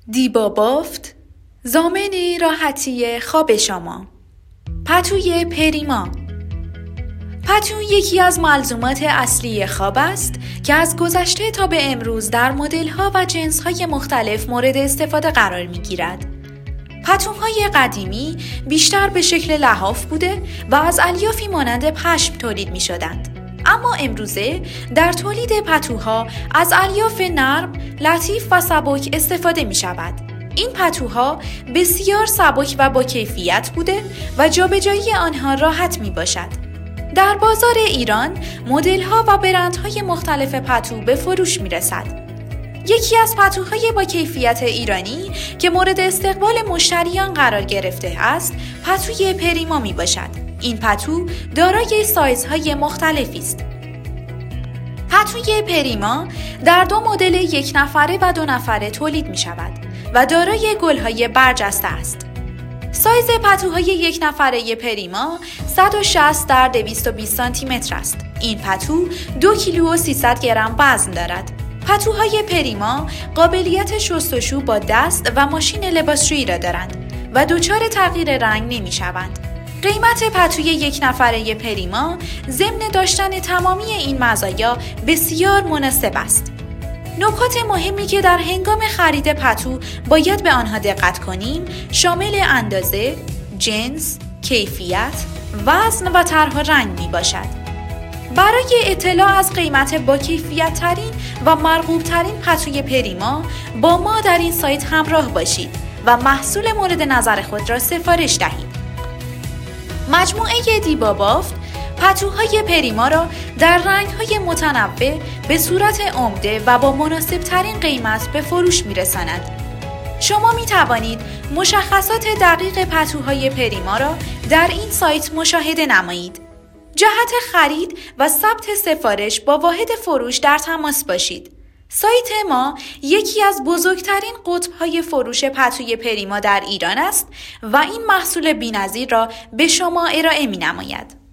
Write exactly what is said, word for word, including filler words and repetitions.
دیبا بافت، ضامن راحتی خواب شما. پتوی پریما. پتو یکی از ملزومات اصلی خواب است که از گذشته تا به امروز در مدل‌ها و جنس‌های مختلف مورد استفاده قرار می‌گیرد. پتوهای قدیمی بیشتر به شکل لحاف بوده و از الیافی مانند پشم تولید می‌شدند. اما امروزه در تولید پتوها از الیاف نرم، لطیف و سبک استفاده می شود. این پتوها بسیار سبک و با کیفیت بوده و جابجایی آنها راحت می باشد. در بازار ایران مدل‌ها و برندهای مختلف پتو به فروش می رسد. یکی از پتوهای با کیفیت ایرانی که مورد استقبال مشتریان قرار گرفته است، پتوی پریما می باشد. این پتو دارای سایزهای مختلفی است. پتوی پریما در دو مدل یک نفره و دو نفره تولید می شود و دارای گل‌های برجسته است. سایز پتوهای یک نفره پریما صد و شصت در دویست و بیست سانتی متر است. این پتو دو کیلو و سیصد گرم وزن دارد. پتوهای پریما قابلیت شستشو با دست و ماشین لباسشویی را دارند و دچار تغییر رنگ نمی شوند. قیمت پتوی یک نفره پریما ضمن داشتن تمامی این مزایا بسیار مناسب است. نکات مهمی که در هنگام خرید پتو باید به آنها دقت کنیم شامل اندازه، جنس، کیفیت، وزن و طرح و رنگ می باشد. برای اطلاع از قیمت با کیفیت ترین و مرغوب ترین پتوی پریما با ما در این سایت همراه باشید و محصول مورد نظر خود را سفارش دهید. مجموعه دیبا بافت پتوهای پریما را در رنگ‌های متنوع به صورت عمده و با مناسب ترین قیمت به فروش می‌رساند. شما می توانید مشخصات دقیق پتوهای پریما را در این سایت مشاهده نمایید. جهت خرید و ثبت سفارش با واحد فروش در تماس باشید. سایت ما یکی از بزرگترین قطب‌های فروش پتوی پریما در ایران است و این محصول بی‌نظیر را به شما ارائه می‌نماید.